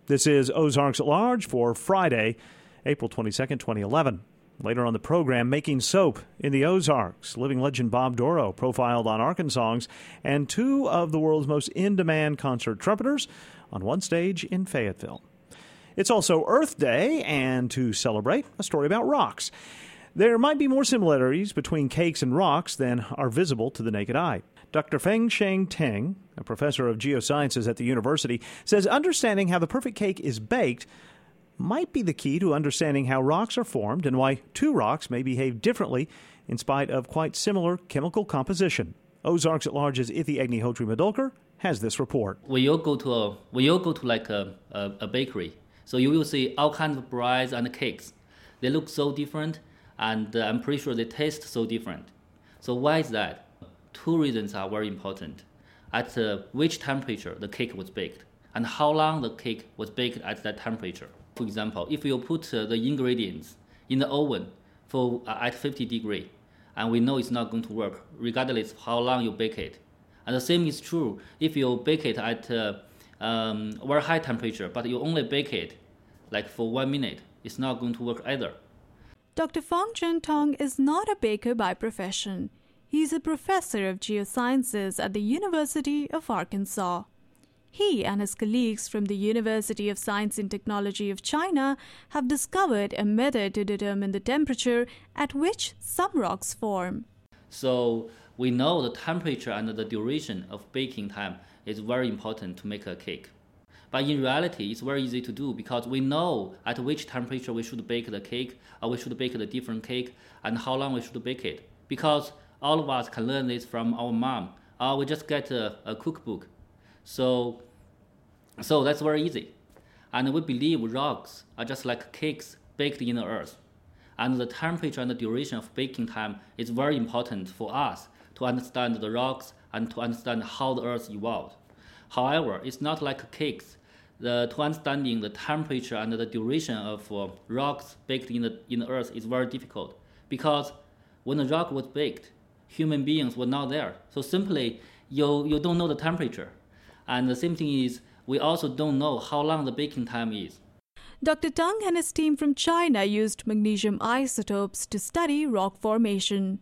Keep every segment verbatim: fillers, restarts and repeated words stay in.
This is Ozarks at Large for Friday, April twenty-second, twenty eleven. Later on the program, making soap in the Ozarks. Living legend Bob Dorough profiled on Arkansongs, and two of the world's most in-demand concert trumpeters on one stage in Fayetteville. It's also Earth Day, and to celebrate, a story about rocks. There might be more similarities between cakes and rocks than are visible to the naked eye. Doctor Feng Sheng Teng, a professor of geosciences at the university, says understanding how the perfect cake is baked might be the key to understanding how rocks are formed and why two rocks may behave differently in spite of quite similar chemical composition. Ozarks at Large's Ithi Agnihotri Madolkar has this report. When you go to a, when you go to like a, a, a bakery, so you will see all kinds of breads and cakes. They look so different, and uh, I'm pretty sure they taste so different. So why is that? Two reasons are very important. At uh, which temperature the cake was baked, and how long the cake was baked at that temperature. For example, if you put uh, the ingredients in the oven for uh, at fifty degrees, and we know it's not going to work, regardless of how long you bake it. And the same is true if you bake it at uh, um, very high temperature, but you only bake it like for one minute, it's not going to work either. Doctor Feng Sheng Teng is not a baker by profession. He's a professor of geosciences at the University of Arkansas. He and his colleagues from the University of Science and Technology of China have discovered a method to determine the temperature at which some rocks form. So we know the temperature and the duration of baking time is very important to make a cake. But in reality, it's very easy to do because we know at which temperature we should bake the cake, or we should bake a different cake, and how long we should bake it. Because all of us can learn this from our mom, or we just get a, a cookbook. So, so that's very easy. And we believe rocks are just like cakes baked in the earth. And the temperature and the duration of baking time is very important for us to understand the rocks and to understand how the earth evolved. However, it's not like cakes. The, to understanding the temperature and the duration of uh, rocks baked in the, in the earth is very difficult. Because when the rock was baked, human beings were not there. So simply, you, you don't know the temperature. And the same thing is, we also don't know how long the baking time is. Doctor Teng and his team from China used magnesium isotopes to study rock formation.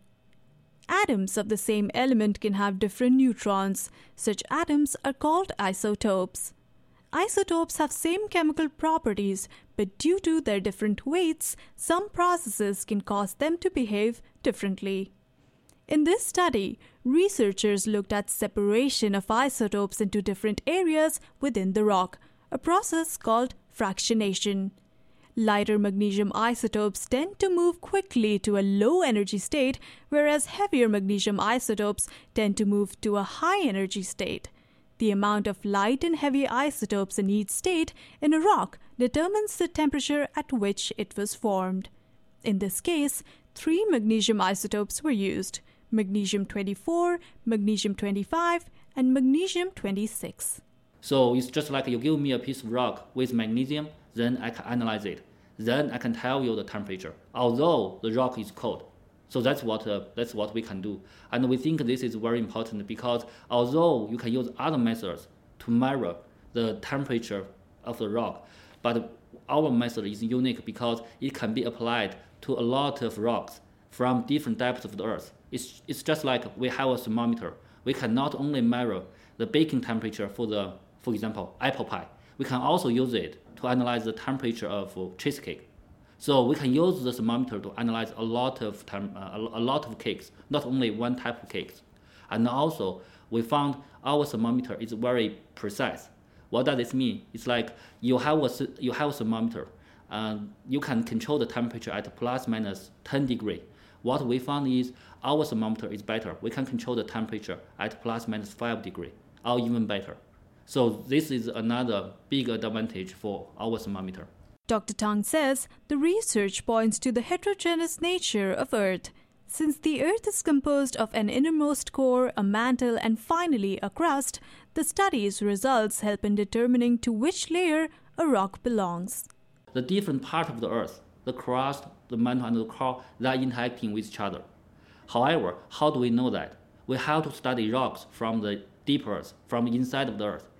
Atoms of the same element can have different neutrons. Such atoms are called isotopes. Isotopes have same chemical properties, but due to their different weights, some processes can cause them to behave differently. In this study, researchers looked at separation of isotopes into different areas within the rock, a process called fractionation. Lighter magnesium isotopes tend to move quickly to a low energy state, whereas heavier magnesium isotopes tend to move to a high energy state. The amount of light and heavy isotopes in each state in a rock determines the temperature at which it was formed. In this case, three magnesium isotopes were used: magnesium twenty-four, magnesium twenty-five, and magnesium twenty-six. So it's just like you give me a piece of rock with magnesium, then I can analyze it. Then I can tell you the temperature, although the rock is cold. So that's what uh, that's what we can do. And we think this is very important because although you can use other methods to measure the temperature of the rock, but our method is unique because it can be applied to a lot of rocks from different depths of the earth. It's, it's just like we have a thermometer. We can not only measure the baking temperature for the, for example, apple pie. We can also use it to analyze the temperature of uh, cheesecake. So we can use the thermometer to analyze a lot of tem- uh, a lot of cakes, not only one type of cakes. And also, we found our thermometer is very precise. What does this mean? It's like you have a you have a thermometer, and you can control the temperature at plus minus ten degrees. What we found is our thermometer is better. We can control the temperature at plus minus five degrees, or even better. So this is another big advantage for our thermometer. Doctor Teng says the research points to the heterogeneous nature of Earth. Since the Earth is composed of an innermost core, a mantle, and finally a crust, the study's results help in determining to which layer a rock belongs. The different parts of the Earth, the crust, the mantle, and the core, they are interacting with each other. However, how do we know that? We have to study rocks from the deep Earth, from inside of the Earth.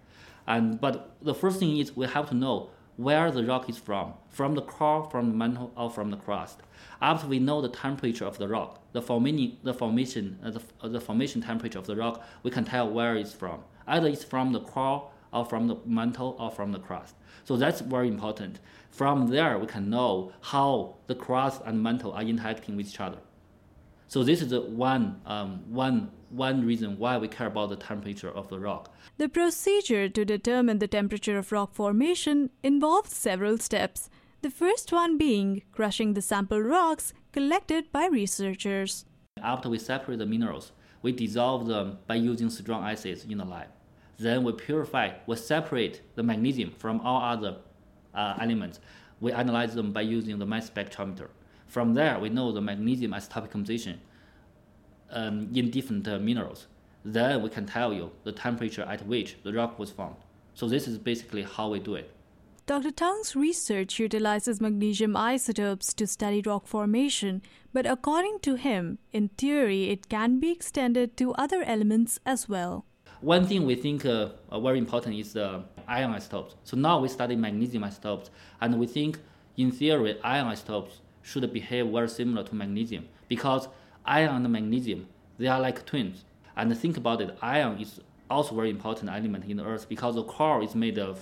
And but the first thing is we have to know where the rock is from, from the core, from the mantle, or from the crust. After we know the temperature of the rock, the formation, the formation, uh, the, uh, the formation temperature of the rock, we can tell where it's from. Either it's from the core, or from the mantle, or from the crust. So that's very important. From there, we can know how the crust and mantle are interacting with each other. So this is the one, um, one, one reason why we care about the temperature of the rock. The procedure to determine the temperature of rock formation involves several steps. The first one being crushing the sample rocks collected by researchers. After we separate the minerals, we dissolve them by using strong acids in the lab. Then we purify, we separate the magnesium from all other uh, elements. We analyze them by using the mass spectrometer. From there, we know the magnesium isotopic composition um, in different uh, minerals. Then we can tell you the temperature at which the rock was formed. So this is basically how we do it. Doctor Tang's research utilizes magnesium isotopes to study rock formation, but according to him, in theory, it can be extended to other elements as well. One thing we think uh, uh, very important is the ion isotopes. So now we study magnesium isotopes, and we think, in theory, ion isotopes should behave very similar to magnesium, because iron and magnesium, they are like twins. And think about it, iron is also a very important element in the Earth because the core is made of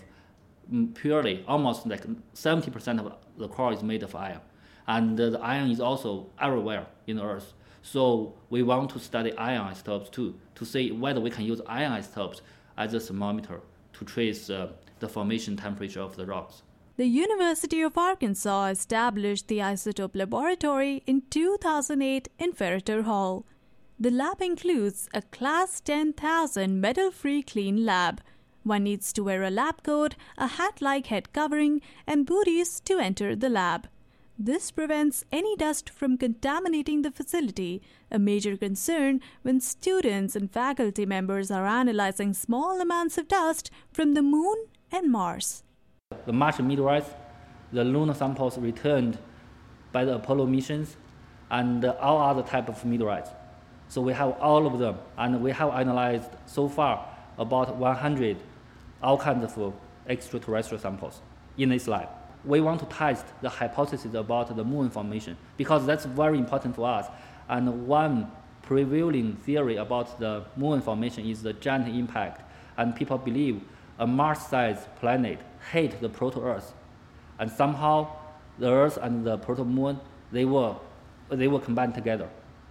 purely, almost like seventy percent of the core is made of iron. And uh, the iron is also everywhere in the Earth. So we want to study ion isotopes too, to see whether we can use ion isotopes as a thermometer to trace uh, the formation temperature of the rocks. The University of Arkansas established the Isotope Laboratory in two thousand eight in Ferreter Hall. The lab includes a Class ten thousand metal-free clean lab. One needs to wear a lab coat, a hat-like head covering, and booties to enter the lab. This prevents any dust from contaminating the facility, a major concern when students and faculty members are analyzing small amounts of dust from the Moon and Mars. The Martian meteorites, the lunar samples returned by the Apollo missions, and all other type of meteorites. So we have all of them, and we have analyzed so far about one hundred all kinds of extraterrestrial samples in this lab. We want to test the hypothesis about the moon formation because that's very important for us. And one prevailing theory about the moon formation is the giant impact, and people believe a Mars-sized planet hit the proto-Earth, and somehow the Earth and the proto-moon, they were, they were combined together.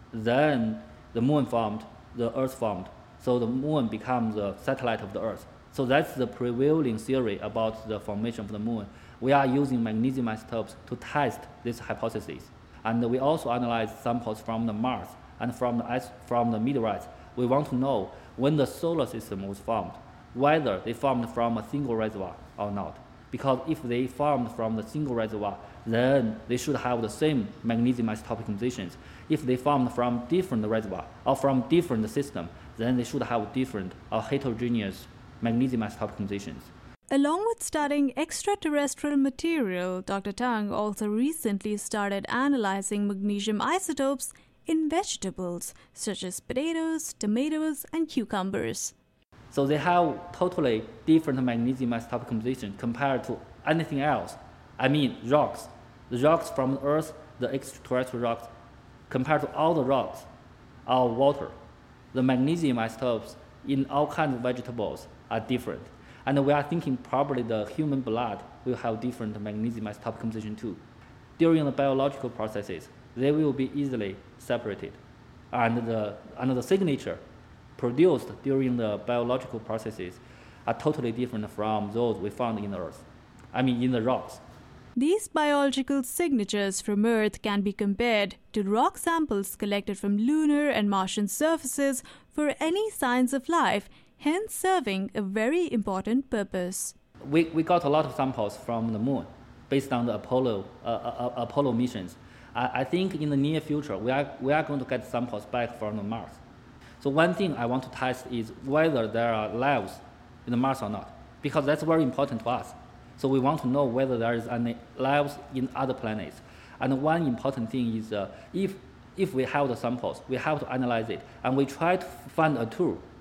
Then the moon formed, the Earth formed, so the moon becomes the satellite of the Earth. So that's the prevailing theory about the formation of the moon. We are using magnesium isotopes to test this hypothesis. And we also analyze samples from the Mars and from the, from the meteorites. We want to know when the solar system was formed, whether they formed from a single reservoir or not. Because if they formed from the single reservoir, then they should have the same magnesium isotopic compositions. If they formed from different reservoir or from different system, then they should have different or heterogeneous magnesium isotopic compositions. Along with studying extraterrestrial material, Doctor Tang also recently started analyzing magnesium isotopes in vegetables such as potatoes, tomatoes, and cucumbers. So they have totally different magnesium isotopic composition compared to anything else. I mean rocks. The rocks from the Earth, the extraterrestrial rocks, compared to all the rocks are water. The magnesium isotopes in all kinds of vegetables are different. And we are thinking probably the human blood will have different magnesium isotopic composition too. During the biological processes, they will be easily separated. And the, and the signature produced during the biological processes are totally different from those we found in the Earth. I mean, in the rocks. These biological signatures from Earth can be compared to rock samples collected from lunar and Martian surfaces for any signs of life, hence serving a very important purpose. We, we got a lot of samples from the moon based on the Apollo, uh, uh, Apollo missions. I, I think in the near future, we are, we are going to get samples back from the Mars. So one thing I want to test is whether there are lives in the Mars or not, because that's very important to us. So we want to know whether there is any lives in other planets. And one important thing is uh, if, if we have the samples, we have to analyze it, and we try to find a tool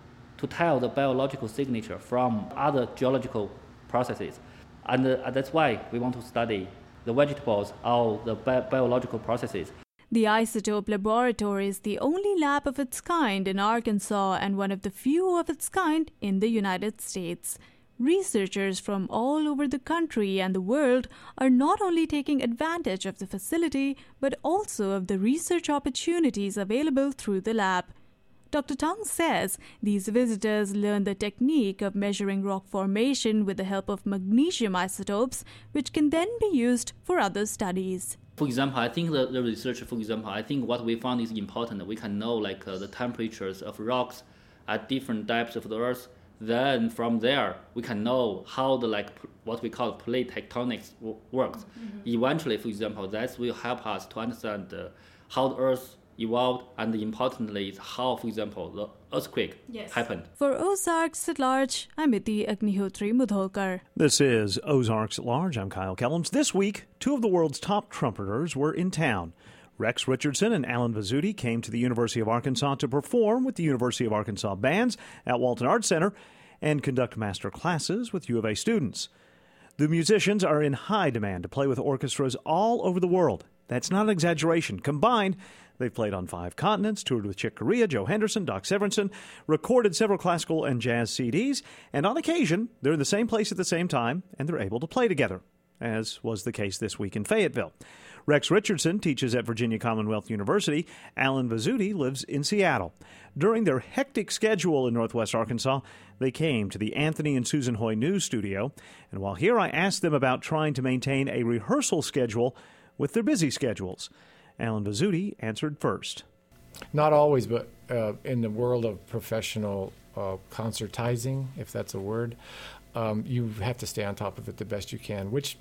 to tell the biological signature from other geological processes. And uh, that's why we want to study the vegetables or the bi- biological processes. The Isotope Laboratory is the only lab of its kind in Arkansas and one of the few of its kind in the United States. Researchers from all over the country and the world are not only taking advantage of the facility, but also of the research opportunities available through the lab. Doctor Tong says these visitors learn the technique of measuring rock formation with the help of magnesium isotopes, which can then be used for other studies. For example, I think the, the research, for example, I think what we found is important. We can know like uh, the temperatures of rocks at different depths of the Earth. Then from there, we can know how the like what we call plate tectonics w- works. Mm-hmm. Eventually, for example, that will help us to understand uh, how the Earth evolved, and importantly, is how, for example, the earthquake yes. happened. For Ozarks at Large, I'm Iti Agnihotri Mudholkar. This is Ozarks at Large. I'm Kyle Kellums. This week, two of the world's top trumpeters were in town. Rex Richardson and Alan Vizzuti came to the University of Arkansas to perform with the University of Arkansas bands at Walton Arts Center and conduct master classes with U of A students. The musicians are in high demand to play with orchestras all over the world. That's not an exaggeration. Combined, they've played on five continents, toured with Chick Corea, Joe Henderson, Doc Severinsen, recorded several classical and jazz C Ds, and on occasion, they're in the same place at the same time, and they're able to play together, as was the case this week in Fayetteville. Rex Richardson teaches at Virginia Commonwealth University. Alan Vizzuti lives in Seattle. During their hectic schedule in Northwest Arkansas, they came to the Anthony and Susan Hoy News Studio. And while here, I asked them about trying to maintain a rehearsal schedule with their busy schedules. Alan Vizzuti answered first. Not always, but uh, in the world of professional uh, concertizing, if that's a word, um, you have to stay on top of it the best you can, which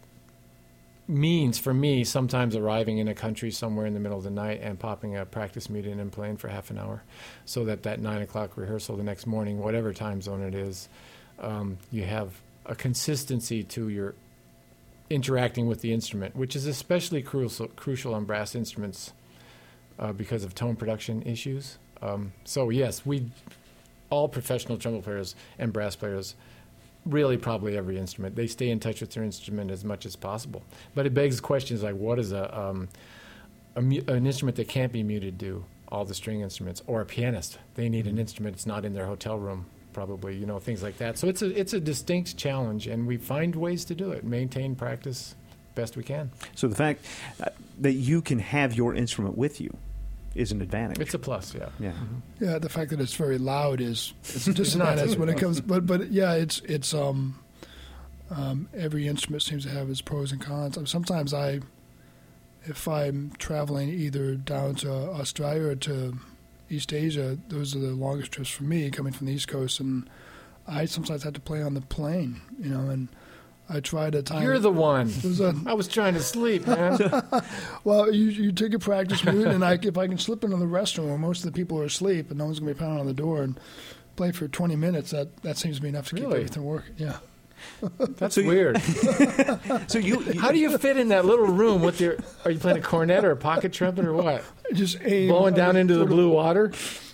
means, for me, sometimes arriving in a country somewhere in the middle of the night and popping a practice mute in and playing for half an hour so that that nine o'clock rehearsal the next morning, whatever time zone it is, um, you have a consistency to your interacting with the instrument, which is especially crucial, crucial on brass instruments uh, because of tone production issues. Um, so, yes, we all professional trumpet players and brass players, really probably every instrument, they stay in touch with their instrument as much as possible. But it begs questions like, what does a, um, a mu- an instrument that can't be muted do? All the string instruments. Or a pianist. They need an instrument that's not in their hotel room, probably, you know, things like that. So it's a, it's a distinct challenge, and we find ways to do it, maintain practice best we can. So the fact uh, that you can have your instrument with you is an advantage. It's a plus, yeah. Yeah. Mm-hmm. Yeah, the fact that it's very loud is it's a disadvantage when it comes. But but yeah, it's it's um, um, every instrument seems to have its pros and cons. I mean, sometimes I, if I'm traveling either down to Australia or to East Asia, those are the longest trips for me, coming from the East Coast, and I sometimes have to play on the plane, you know, and I try to time. You're the one. A, I was trying to sleep, man. Well, you you take a practice mute, and I, if I can slip into the restroom where most of the people are asleep and no one's going to be pounding on the door and play for twenty minutes, that, that seems to be enough to really? keep everything working. Yeah. That's so weird. So you, you, how do you fit in that little room with your? Are you playing a cornet or a pocket trumpet or what? Just aim blowing down into the blue water.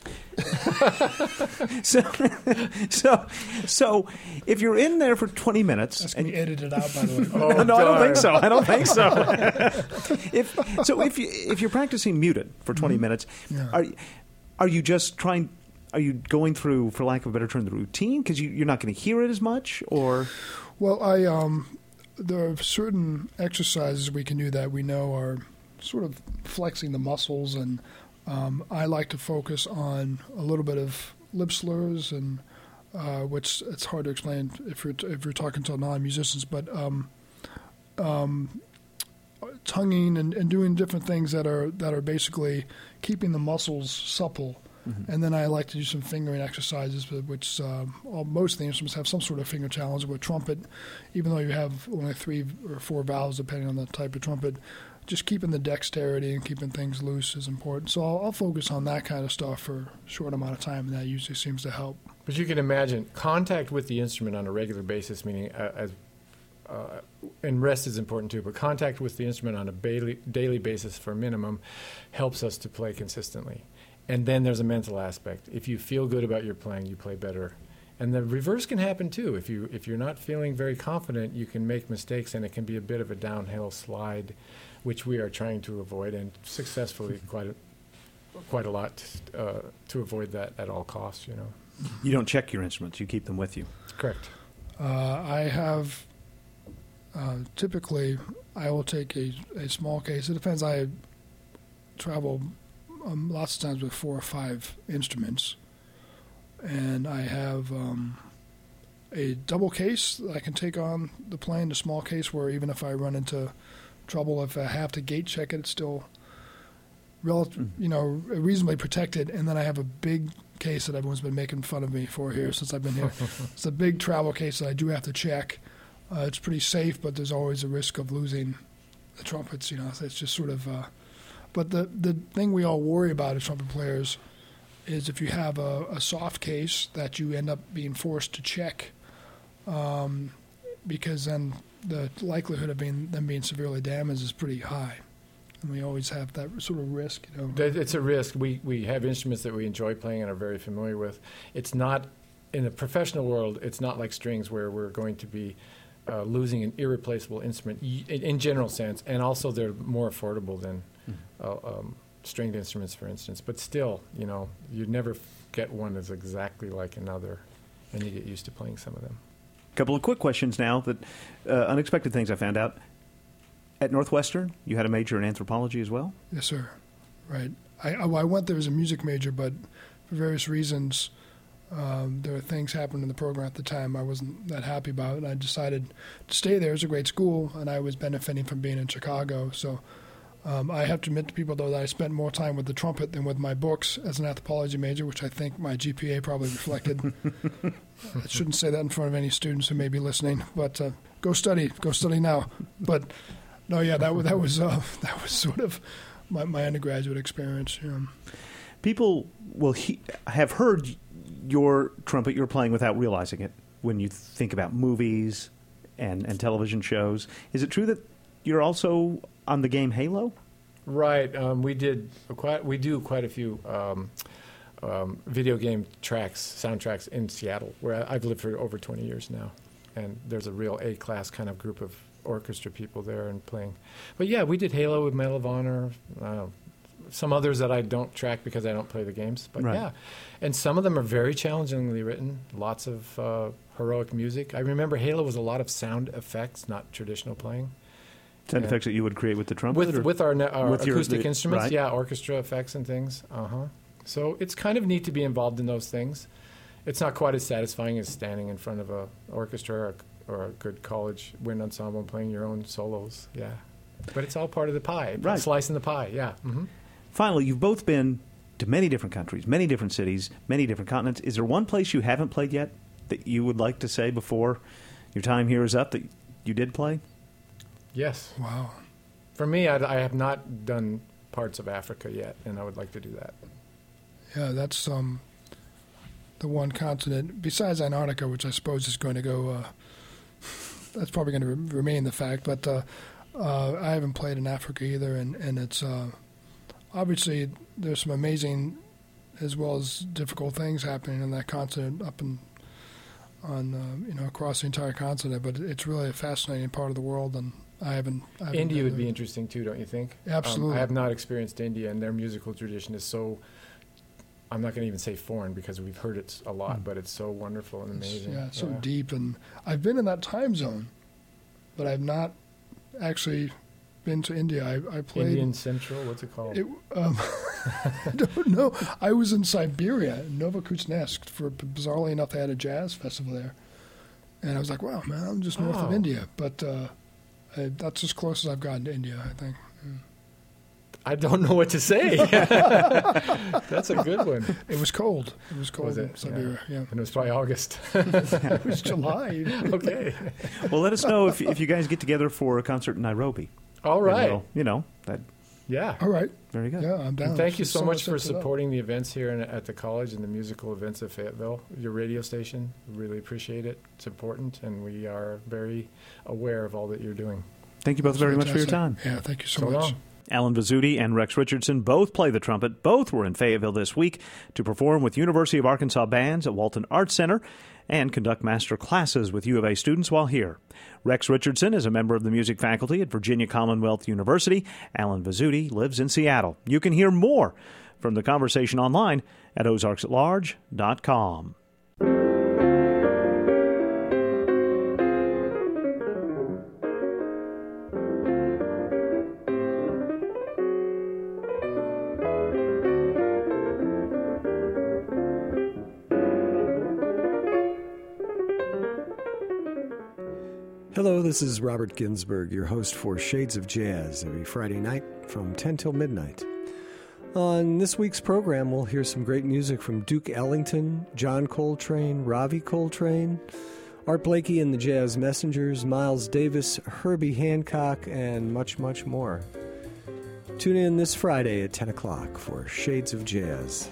so, so, so, if you're in there for twenty minutes, that's going to be edited out, by the way. Oh, no, no I don't think so. I don't think so. if so, if you if you're practicing muted for twenty mm-hmm. minutes, yeah. are are you just trying? Are you going through, for lack of a better term, the routine because you, you're not going to hear it as much, or? Well, I um, there are certain exercises we can do that we know are sort of flexing the muscles, and um, I like to focus on a little bit of lip slurs, and uh, which it's hard to explain if you're if you're talking to non-musicians, but um, um, tonguing and, and doing different things that are that are basically keeping the muscles supple. Mm-hmm. And then I like to do some fingering exercises, which uh, all, most of the instruments have some sort of finger challenge. With trumpet, even though you have only three or four valves, depending on the type of trumpet, just keeping the dexterity and keeping things loose is important. So I'll, I'll focus on that kind of stuff for a short amount of time, and that usually seems to help. But you can imagine contact with the instrument on a regular basis, meaning uh, as uh, and rest is important too, but contact with the instrument on a daily, daily basis for a minimum helps us to play consistently. And then there's a mental aspect. If you feel good about your playing, you play better. And the reverse can happen too. If you if you're not feeling very confident, you can make mistakes, and it can be a bit of a downhill slide, which we are trying to avoid, and successfully quite a, quite a lot uh, to avoid that at all costs. You know. You don't check your instruments; you keep them with you. Correct. Uh, I have uh, typically I will take a, a small case. It depends. I travel um, lots of times with four or five instruments. And I have um, a double case that I can take on the plane, a small case where even if I run into trouble, if I have to gate check it, it's still rel- you know, reasonably protected. And then I have a big case that everyone's been making fun of me for here since I've been here. It's a big travel case that I do have to check. Uh, it's pretty safe, but there's always a risk of losing the trumpets. You know, so it's just sort of. Uh, but the the thing we all worry about as trumpet players is if you have a, a soft case that you end up being forced to check, um, because then the likelihood of being them being severely damaged is pretty high, and we always have that sort of risk. You know, it's a risk. We we have instruments that we enjoy playing and are very familiar with. It's not in the professional world. It's not like strings where we're going to be uh, losing an irreplaceable instrument in, in general sense, and also they're more affordable than. Uh, um, stringed instruments, for instance, but still, you know, you never get one that's exactly like another, and you get used to playing some of them. A couple of quick questions now that uh, unexpected things I found out. At Northwestern, you had a major in anthropology as well? Yes, sir. Right. I, I went there as a music major, but for various reasons, um, there were things happening in the program at the time I wasn't that happy about, and I decided to stay there. It was a great school, and I was benefiting from being in Chicago, so Um, I have to admit to people, though, that I spent more time with the trumpet than with my books as an anthropology major, which I think my G P A probably reflected. I shouldn't say that in front of any students who may be listening, but uh, go study, go study now. But no, yeah, that was that was uh, that was sort of my, my undergraduate experience. Yeah. People will he- have heard your trumpet you're playing without realizing it when you think about movies and, and television shows. Is it true that you're also on the game Halo? Right. Um, we did quite. We do quite a few um, um, video game tracks, soundtracks in Seattle, where I've lived for over twenty years now, and there's a real A-class kind of group of orchestra people there and playing. But yeah, we did Halo with Medal of Honor. Uh, some others that I don't track because I don't play the games. But right. yeah, and some of them are very challengingly written. Lots of uh, heroic music. I remember Halo was a lot of sound effects, not traditional playing. Sound Yeah. effects that you would create with the trumpet? With or? with our, ne- our With your- acoustic the- instruments, right. yeah, orchestra effects and things. Uh huh. So it's kind of neat to be involved in those things. It's not quite as satisfying as standing in front of a orchestra or, or a good college wind ensemble and playing your own solos. Yeah, but it's all part of the pie. Right. Slicing the pie. Yeah. Mm-hmm. Finally, you've both been to many different countries, many different cities, many different continents. Is there one place you haven't played yet that you would like to say before your time here is up that you did play? Yes. Wow. For me, I, I have not done parts of Africa yet, and I would like to do that. Yeah, that's um, the one continent besides Antarctica, which I suppose is going to go. Uh, that's probably going to re- remain the fact, but uh, uh, I haven't played in Africa either, and and it's uh, obviously there's some amazing as well as difficult things happening in that continent up and on uh, you know across the entire continent. But it's really a fascinating part of the world, and I haven't. I haven't India been would there. be interesting too, don't you think? Absolutely. Um, I have not experienced India, and their musical tradition is so. I'm not going to even say foreign because we've heard it a lot, but it's so wonderful and It's- amazing. yeah, so deep, and I've been in that time zone, but I've not actually been to India. I, I played. Indian Central, what's it called? It, um, I don't know. I was in Siberia, in Novokuznetsk, for bizarrely enough, they had a jazz festival there, and I was like, "Wow, man, I'm just north of Oh. India." But uh, I, that's as close as I've gotten to India, I think. I don't know what to say. That's a good one. It was cold. It was cold Was in it? Siberia. Yeah, And it was probably August. it was July. Okay. Well, let us know if if you guys get together for a concert in Nairobi. All And right. we'll, you know, that Yeah. All right. very good. Yeah, I'm down. And thank you so Someone much for sets it up. supporting the events here in, at the college and the musical events of Fayetteville, your radio station. We really appreciate it. It's important, and we are very aware of all that you're doing. Thank you both very much for your time. Fantastic. Yeah, thank you so, So much. long. Alan Vizzuti and Rex Richardson both play the trumpet. Both were in Fayetteville this week to perform with University of Arkansas bands at Walton Arts Center and conduct master classes with U of A students while here. Rex Richardson is a member of the music faculty at Virginia Commonwealth University. Alan Vizzuti lives in Seattle. You can hear more from the conversation online at ozarks at large dot com. Hello, this is Robert Ginsburg, your host for Shades of Jazz, every Friday night from ten till midnight. On this week's program, we'll hear some great music from Duke Ellington, John Coltrane, Ravi Coltrane, Art Blakey and the Jazz Messengers, Miles Davis, Herbie Hancock, and much, much more. Tune in this Friday at ten o'clock for Shades of Jazz.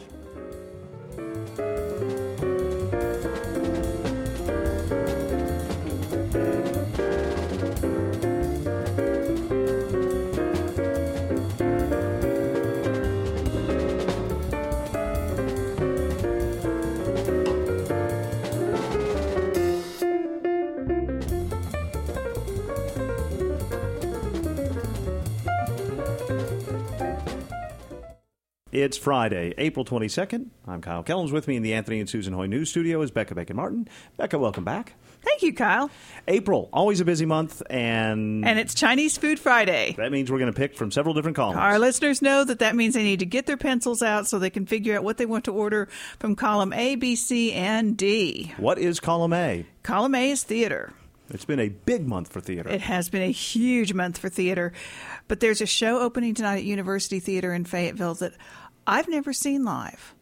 It's Friday, April twenty-second. I'm Kyle Kellums. With me in the Anthony and Susan Hoy News Studio is Becca Bacon-Martin. Becca, welcome back. Thank you, Kyle. April, always a busy month, and... And it's Chinese Food Friday. That means we're going to pick from several different columns. Our listeners know that that means they need to get their pencils out so they can figure out what they want to order from column A, B, C, and D. What is column A? Column A is theater. It's been a big month for theater. It has been a huge month for theater. But there's a show opening tonight at University Theater in Fayetteville that I've never seen live.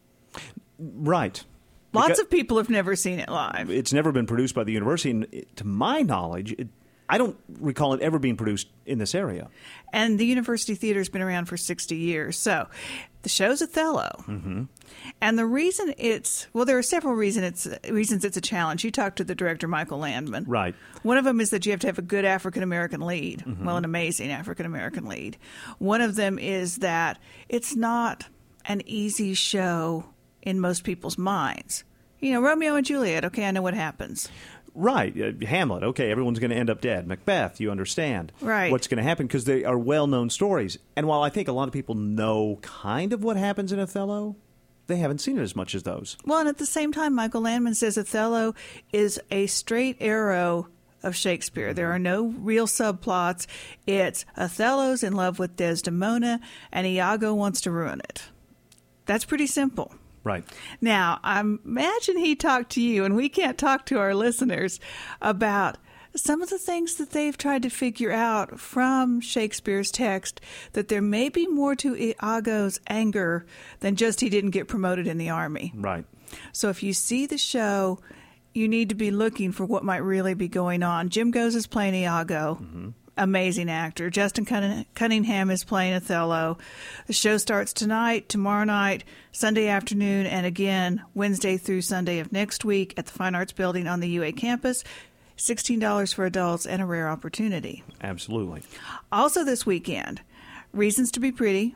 Right. Lots Because of people have never seen it live. It's never been produced by the university, and it, to my knowledge, it, I don't recall it ever being produced in this area. And the University Theater has been around for sixty years. So the show's Othello. Mm-hmm. And the reason it's, well, there are several reason it's, reasons it's a challenge. You talked to the director, Michael Landman. Right. One of them is that you have to have a good African-American lead. Mm-hmm. Well, an amazing African-American lead. One of them is that it's not an easy show in most people's minds. You know, Romeo and Juliet, okay, I know what happens. Right. Uh, Hamlet, okay, everyone's going to end up dead. Macbeth, you understand right. what's going to happen because they are well-known stories. And while I think a lot of people know kind of what happens in Othello, they haven't seen it as much as those. Well, and at the same time, Michael Landman says Othello is a straight arrow of Shakespeare. There are no real subplots. It's Othello's in love with Desdemona, and Iago wants to ruin it. That's pretty simple. Right. Now, I imagine he talked to you, and we can't talk to our listeners about some of the things that they've tried to figure out from Shakespeare's text, that there may be more to Iago's anger than just he didn't get promoted in the army. Right. So if you see the show, you need to be looking for what might really be going on. Jim Goes is playing Iago. Mm-hmm. Amazing actor. Justin Cunningham is playing Othello. The show starts tonight, tomorrow night, Sunday afternoon, and again Wednesday through Sunday of next week at the Fine Arts Building on the U A campus. sixteen dollars for adults and a rare opportunity. Absolutely. Also this weekend, Reasons to be Pretty,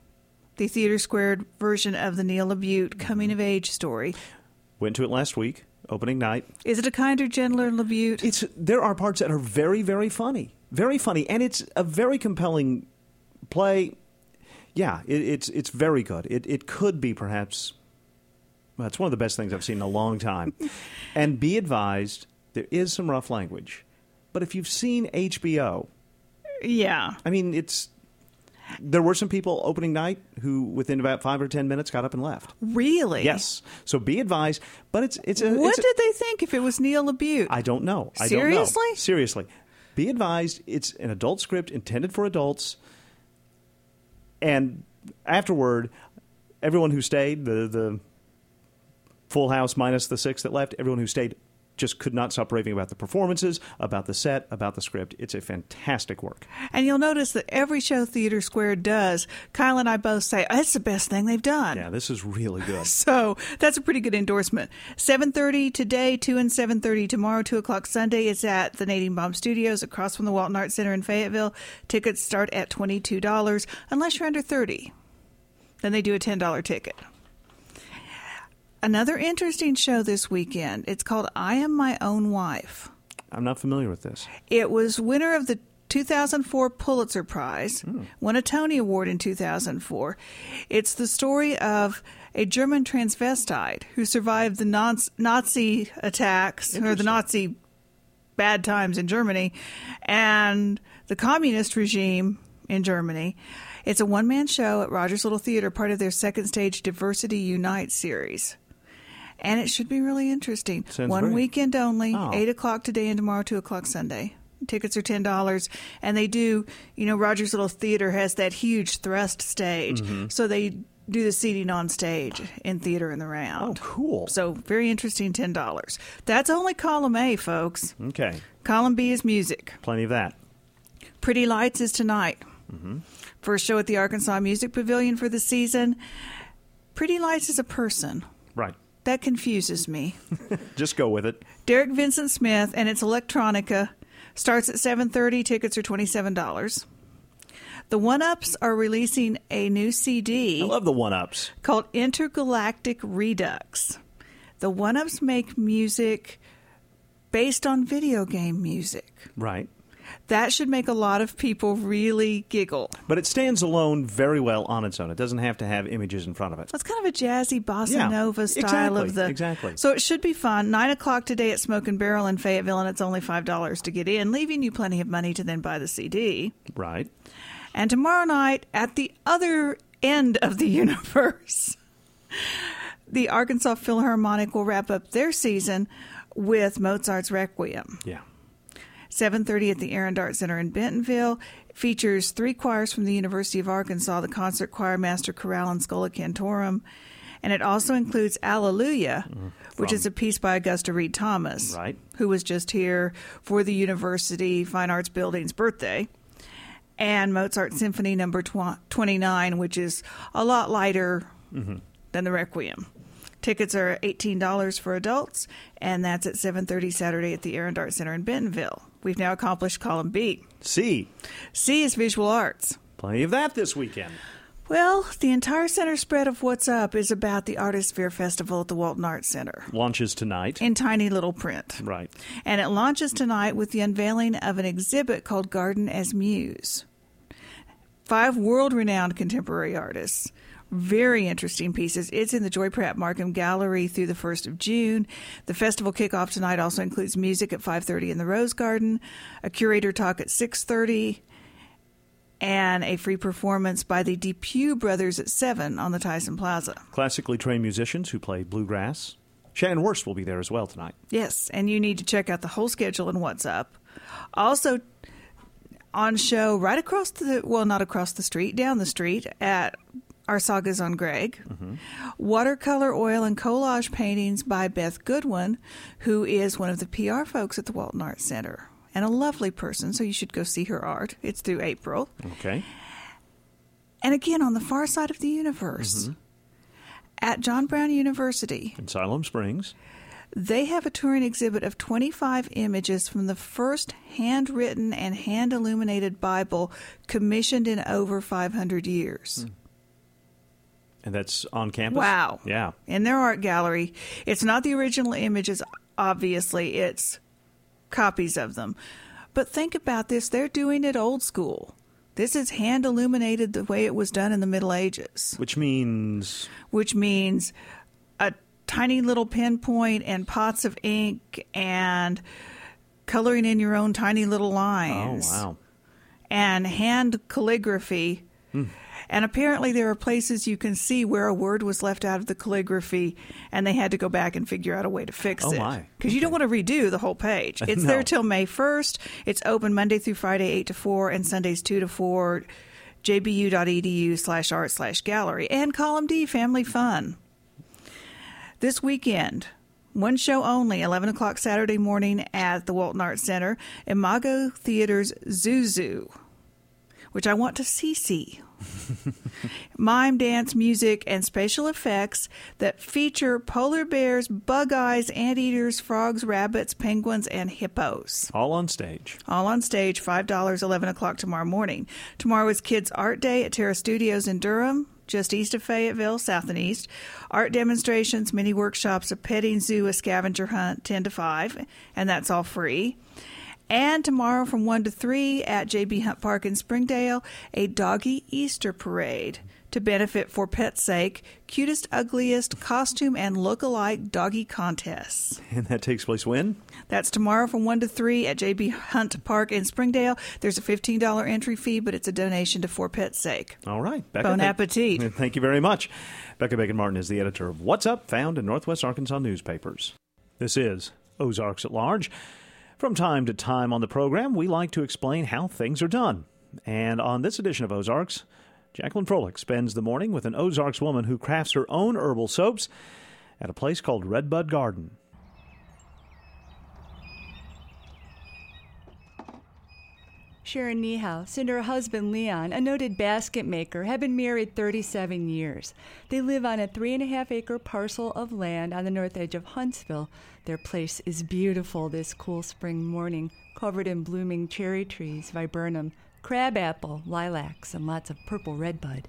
the Theater Squared version of the Neil LaBute coming-of-age story. Went to it last week, opening night. Is it a kinder, gentler LaBute? It's, there are parts that are very, very funny. Very funny, and it's a very compelling play. Yeah, it, it's it's very good. It it could be perhaps, well, it's one of the best things I've seen in a long time. And be advised, there is some rough language. But if you've seen H B O, yeah, I mean, it's there were some people opening night who, within about five or ten minutes, got up and left. Really? Yes. So be advised. But it's it's a. What it's a, did they think if it was Neil LaBute? I don't know. I Seriously? don't know. Seriously. Be advised, it's an adult script intended for adults. And afterward, everyone who stayed, the the full house minus the six that left, everyone who stayed just could not stop raving about the performances, about the set, about the script. It's a fantastic work. And you'll notice that every show Theater Square does, Kyle and I both say, oh, it's the best thing they've done. Yeah, this is really good. So that's a pretty good endorsement. seven thirty today, two and seven thirty tomorrow, two o'clock Sunday. It's at the Nadine Baum Studios across from the Walton Arts Center in Fayetteville. Tickets start at twenty-two dollars unless you're under thirty. Then they do a ten dollars ticket. Another interesting show this weekend. It's called I Am My Own Wife. I'm not familiar with this. It was winner of the two thousand four Pulitzer Prize, mm. won a Tony Award in two thousand four. It's the story of a German transvestite who survived the Nazi attacks, or the Nazi bad times in Germany, and the communist regime in Germany. It's a one-man show at Rogers Little Theater, part of their second stage Diversity Unite series. And it should be really interesting. Sounds One great. weekend only, Oh. eight o'clock today and tomorrow, two o'clock Sunday. Tickets are ten dollars. And they do, you know, Rogers Little Theater has that huge thrust stage. Mm-hmm. So they do the seating on stage in theater in the round. Oh, cool. So very interesting, ten dollars. That's only column A, folks. Okay. Column B is music. Plenty of that. Pretty Lights is tonight. Mm-hmm. First show at the Arkansas Music Pavilion for the season. Pretty Lights is a person. Right. That confuses me. Just go with it. Derek Vincent Smith, and it's electronica. Starts at seven thirty. Tickets are twenty-seven dollars. The One-Ups are releasing a new C D I love the one-ups. called Intergalactic Redux. The One-Ups make music based on video game music. Right. That should make a lot of people really giggle. But it stands alone very well on its own. It doesn't have to have images in front of it. So it's kind of a jazzy bossa Yeah, nova style exactly, of the. exactly. So it should be fun. Nine o'clock today at Smoke and Barrel in Fayetteville, and it's only five dollars to get in, leaving you plenty of money to then buy the C D. Right. And tomorrow night, at the other end of the universe, the Arkansas Philharmonic will wrap up their season with Mozart's Requiem. Yeah. seven thirty at the Arendart Center in Bentonville. It features three choirs from the University of Arkansas, the Concert Choir, Master Chorale, and Schola Cantorum. And it also includes Alleluia, mm, which is a piece by Augusta Reed Thomas, right. who was just here for the University Fine Arts Building's birthday. And Mozart Symphony Number twenty-nine, which is a lot lighter mm-hmm. than the Requiem. Tickets are eighteen dollars for adults, and that's at seven thirty Saturday at the Arendart Center in Bentonville. We've now accomplished column B. C. C is visual arts. Plenty of that this weekend. Well, the entire center spread of What's Up is about the Artist Fair Festival at the Walton Arts Center. Launches tonight. In tiny little print. Right. And it launches tonight with the unveiling of an exhibit called Garden as Muse. Five world-renowned contemporary artists. Very interesting pieces. It's in the Joy Pratt Markham Gallery through the first of June. The festival kickoff tonight also includes music at five thirty in the Rose Garden, a curator talk at six thirty, and a free performance by the DePue Brothers at seven on the Tyson Plaza. Classically trained musicians who play bluegrass. Shannon Wurst will be there as well tonight. Yes, and you need to check out the whole schedule and What's Up. Also on show right across the, well, not across the street, down the street at Our Sagas on Greg. Mm-hmm. Watercolor, oil, and collage paintings by Beth Goodwin, who is one of the P R folks at the Walton Arts Center. And a lovely person, so you should go see her art. It's through April. Okay. And again, on the far side of the universe, mm-hmm. at John Brown University. In Siloam Springs. They have a touring exhibit of twenty-five images from the first handwritten and hand-illuminated Bible commissioned in over five hundred years. Mm. And that's on campus? Wow. Yeah. In their art gallery. It's not the original images, obviously. It's copies of them. But think about this. They're doing it old school. This is hand-illuminated the way it was done in the Middle Ages. Which means? Which means a tiny little pinpoint and pots of ink and coloring in your own tiny little lines. Oh, wow. And hand calligraphy. Hmm. And apparently there are places you can see where a word was left out of the calligraphy, and they had to go back and figure out a way to fix oh it. Oh, my. Because okay. you don't want to redo the whole page. It's no. there till May first. It's open Monday through Friday, eight to four, and Sundays, two to four, jbu.edu slash art slash gallery. And column D, family fun. This weekend, One show only, eleven o'clock Saturday morning at the Walton Arts Center, Imago Theater's Zuzu, which I want to see see. Mime, dance, music, and special effects that feature polar bears, bug eyes, anteaters, frogs, rabbits, penguins, and hippos. All on stage. All on stage, five dollars, eleven o'clock tomorrow morning. Tomorrow is Kids Art Day at Terra Studios in Durham, just east of Fayetteville, south and east. Art demonstrations, mini workshops, a petting zoo, a scavenger hunt, ten to five, and that's all free. And tomorrow from one to three at J B Hunt Park in Springdale, a doggy Easter parade to benefit For Pet's Sake, cutest, ugliest, costume, and look-alike doggy contests. And that takes place when? That's tomorrow from one to three at J B Hunt Park in Springdale. There's a fifteen dollars entry fee, but it's a donation to For Pet's Sake. All right. Becca, Bon thank, appetit. Thank you very much. Becca Bacon-Martin is the editor of What's Up, found in Northwest Arkansas newspapers. This is Ozarks at Large. From time to time on the program, we like to explain how things are done. And on this edition of Ozarks, Jacqueline Froelich spends the morning with an Ozarks woman who crafts her own herbal soaps at a place called Redbud Garden. Sharon Niehaus and her husband Leon, a noted basket maker, have been married thirty-seven years. They live on a three and a half acre parcel of land on the north edge of Huntsville. Their place is beautiful this cool spring morning, covered in blooming cherry trees, viburnum, crabapple, lilacs, and lots of purple redbud.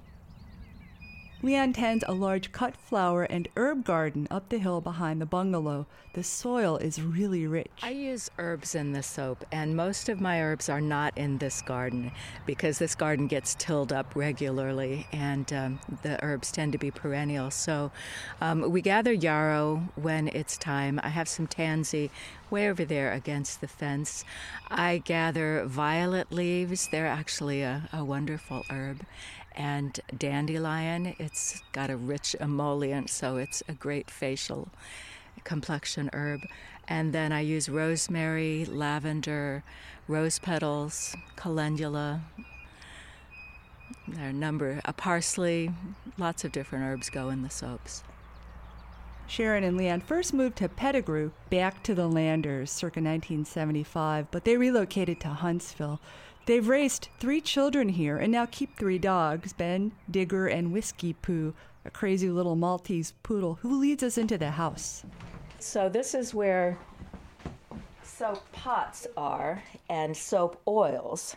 Leon tends a large cut flower and herb garden up the hill behind the bungalow. The soil is really rich. I use herbs in the soap, and most of my herbs are not in this garden because this garden gets tilled up regularly, and um, the herbs tend to be perennial. So um, we gather yarrow when it's time. I have some tansy way over there against the fence. I gather violet leaves. They're actually a, a wonderful herb. And dandelion, it's got a rich emollient, so it's a great facial complexion herb. And then I use rosemary, lavender, rose petals, calendula. There are a number, a parsley, lots of different herbs go in the soaps. Sharon and Leon first moved to Pettigrew, back to the Landers, circa nineteen seventy-five, but they relocated to Huntsville. They've raised three children here and now keep three dogs, Ben, Digger, and Whiskey Poo, a crazy little Maltese poodle who leads us into the house. So this is where soap pots are and soap oils.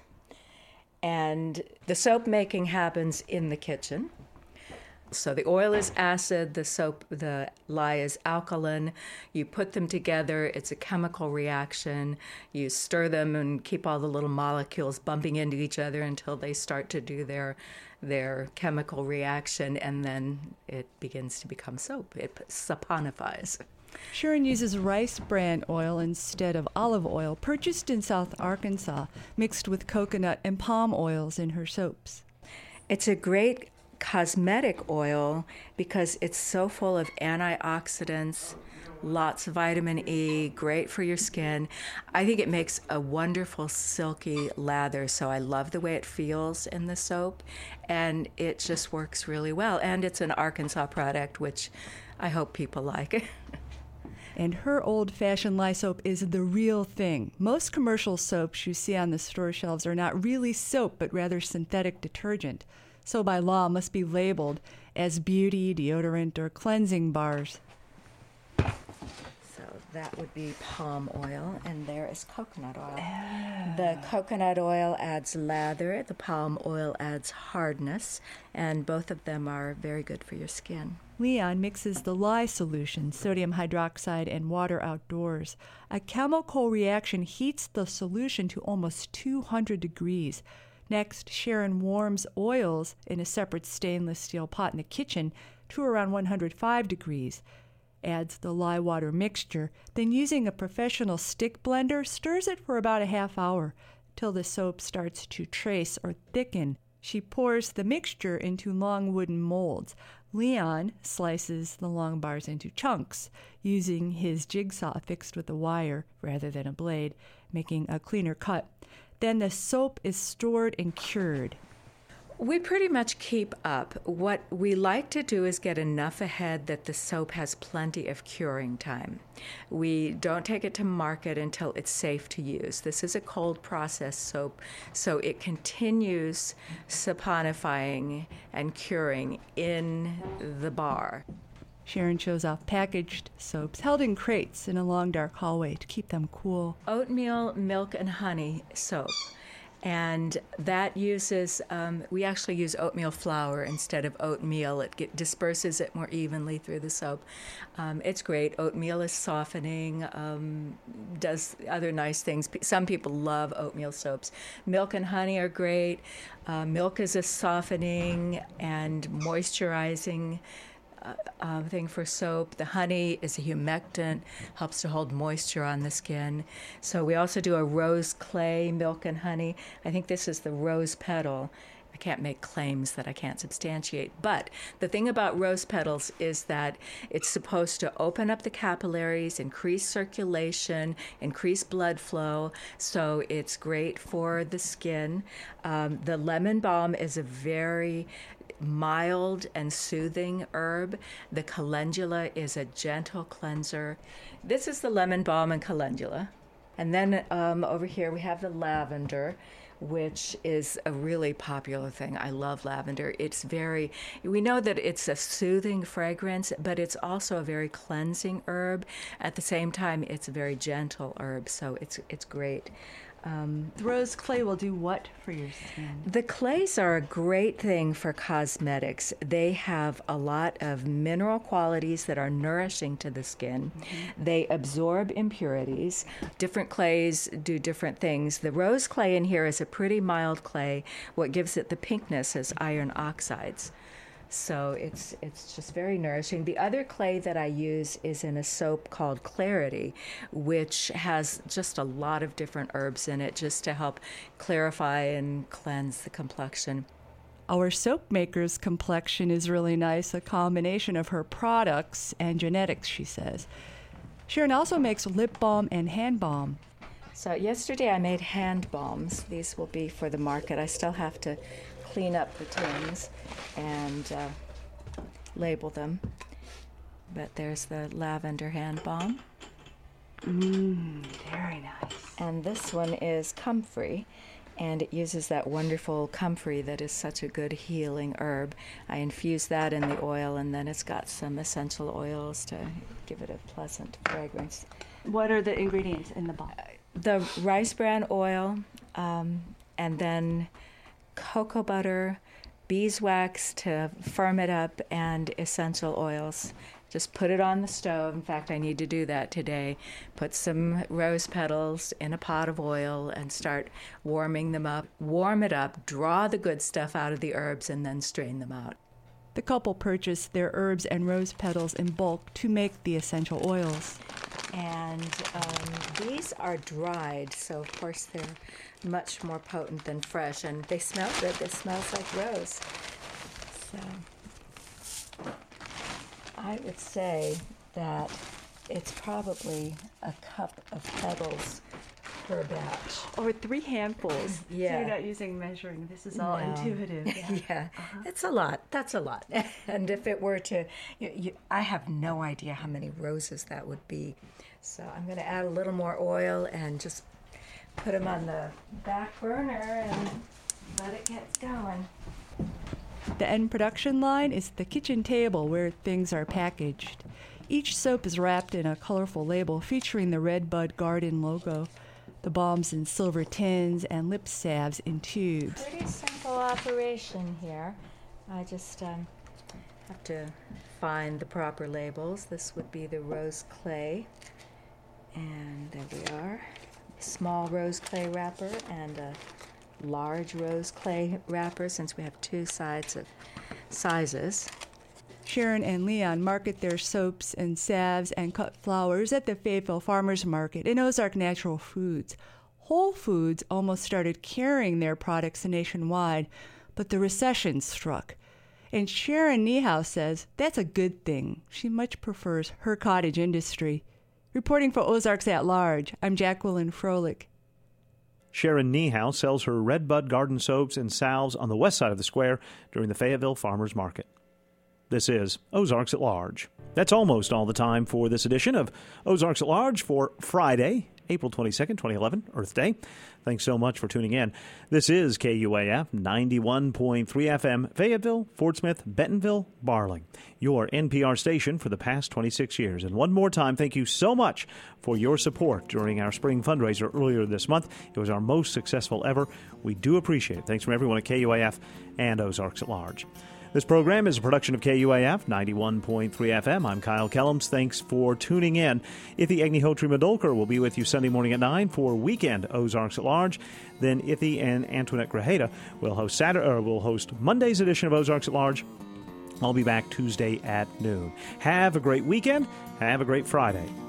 And the soap making happens in the kitchen. So the oil is acid, the soap, the lye is alkaline. You put them together, it's a chemical reaction. You stir them and keep all the little molecules bumping into each other until they start to do their their chemical reaction, and then it begins to become soap. It saponifies. Sharon uses rice bran oil instead of olive oil, purchased in South Arkansas, mixed with coconut and palm oils in her soaps. It's a great cosmetic oil because it's so full of antioxidants, lots of vitamin E, great for your skin. I think it makes a wonderful silky lather, so I love the way it feels in the soap, and it just works really well. And it's an Arkansas product, which I hope people like. And her old-fashioned lye soap is the real thing. Most commercial soaps you see on the store shelves are not really soap, but rather synthetic detergent. So by law must be labeled as beauty, deodorant, or cleansing bars. So that would be palm oil, and there is coconut oil. Oh. The coconut oil adds lather, the palm oil adds hardness, and both of them are very good for your skin. Leon mixes the lye solution, sodium hydroxide, and water outdoors. A chemical reaction heats the solution to almost two hundred degrees. Next, Sharon warms oils in a separate stainless steel pot in the kitchen to around one hundred five degrees. Adds the lye water mixture, then using a professional stick blender, stirs it for about a half hour till the soap starts to trace or thicken. She pours the mixture into long wooden molds. Leon slices the long bars into chunks, using his jigsaw fixed with a wire rather than a blade, making a cleaner cut. Then the soap is stored and cured. We pretty much keep up. What we like to do is get enough ahead that the soap has plenty of curing time. We don't take it to market until it's safe to use. This is a cold process soap, so it continues saponifying and curing in the bar. Sharon shows off packaged soaps held in crates in a long, dark hallway to keep them cool. Oatmeal, milk, and honey soap. And that uses, um, we actually use oatmeal flour instead of oatmeal. It get, disperses it more evenly through the soap. Um, it's great. Oatmeal is softening, um, does other nice things. Some people love oatmeal soaps. Milk and honey are great. Uh, milk is a softening and moisturizing Uh, uh, thing for soap. The honey is a humectant, helps to hold moisture on the skin. So we also do a rose clay, milk and honey. I think this is the rose petal. I can't make claims that I can't substantiate. But the thing about rose petals is that it's supposed to open up the capillaries, increase circulation, increase blood flow. So it's great for the skin. Um, the lemon balm is a very mild and soothing herb. The calendula is a gentle cleanser. This is the lemon balm and calendula. And then um, over here we have the lavender, which is a really popular thing. I love lavender. It's very, we know that it's a soothing fragrance, but it's also a very cleansing herb. At the same time, it's a very gentle herb, so it's it's great. Um, the rose clay will do what for your skin? The clays are a great thing for cosmetics. They have a lot of mineral qualities that are nourishing to the skin. Mm-hmm. They absorb impurities. Different clays do different things. The rose clay in here is a pretty mild clay. What gives it the pinkness is iron oxides. So it's it's just very nourishing. The other clay that I use is in a soap called Clarity, which has just a lot of different herbs in it just to help clarify and cleanse the complexion. Our soap maker's complexion is really nice, a combination of her products and genetics, she says. Sharon also makes lip balm and hand balm. So yesterday I made hand balms. These will be for the market. I still have to clean up the tins and uh, label them. But there's the lavender hand balm. Mmm, very nice. And this one is comfrey, and it uses that wonderful comfrey that is such a good healing herb. I infuse that in the oil, and then it's got some essential oils to give it a pleasant fragrance. What are the ingredients in the balm? The rice bran oil, um, and then cocoa butter, beeswax to firm it up, and essential oils. Just put it on the stove. In fact, I need to do that today. Put some rose petals in a pot of oil and start warming them up. Warm it up, draw the good stuff out of the herbs, and then strain them out. The couple purchased their herbs and rose petals in bulk to make the essential oils. And um, these are dried, so of course they're much more potent than fresh, and they smell good. This smells like rose. So I would say that it's probably a cup of petals per batch. Or three handfuls. Yeah. So you're not using measuring. This is all No. intuitive. Yeah, yeah. Uh-huh. It's a lot. That's a lot. And if it were to, you, you, I have no idea how many roses that would be. So I'm going to add a little more oil and just put them on the back burner and let it get going. The end production line is the kitchen table where things are packaged. Each soap is wrapped in a colorful label featuring the Red Bud Garden logo. The balms in silver tins and lip salves in tubes. Pretty simple operation here. I just um, have to find the proper labels. This would be the rose clay. And there we are. Small rose clay wrapper and a large rose clay wrapper, since we have two sides of sizes. Sharon and Leon market their soaps and salves and cut flowers at the Fayetteville Farmers Market in Ozark Natural Foods. Whole Foods almost started carrying their products nationwide, but the recession struck. And Sharon Niehaus says that's a good thing. She much prefers her cottage industry. Reporting for Ozarks at Large, I'm Jacqueline Froelich. Sharon Niehaus sells her Redbud garden soaps and salves on the west side of the square during the Fayetteville Farmers Market. This is Ozarks at Large. That's almost all the time for this edition of Ozarks at Large for Friday, April twenty-second, twenty eleven, Earth Day. Thanks so much for tuning in. This is K U A F ninety-one point three F M, Fayetteville, Fort Smith, Bentonville, Barling, your N P R station for the past twenty-six years. And one more time, thank you so much for your support during our spring fundraiser earlier this month. It was our most successful ever. We do appreciate it. Thanks from everyone at K U A F and Ozarks at Large. This program is a production of K U A F ninety-one point three F M. I'm Kyle Kellums. Thanks for tuning in. Ithy Egnihotri Madolkar will be with you Sunday morning at nine for Weekend Ozarks at Large. Then Ithy and Antoinette Grajeda will host Saturday, or will host Monday's edition of Ozarks at Large. I'll be back Tuesday at noon. Have a great weekend. Have a great Friday.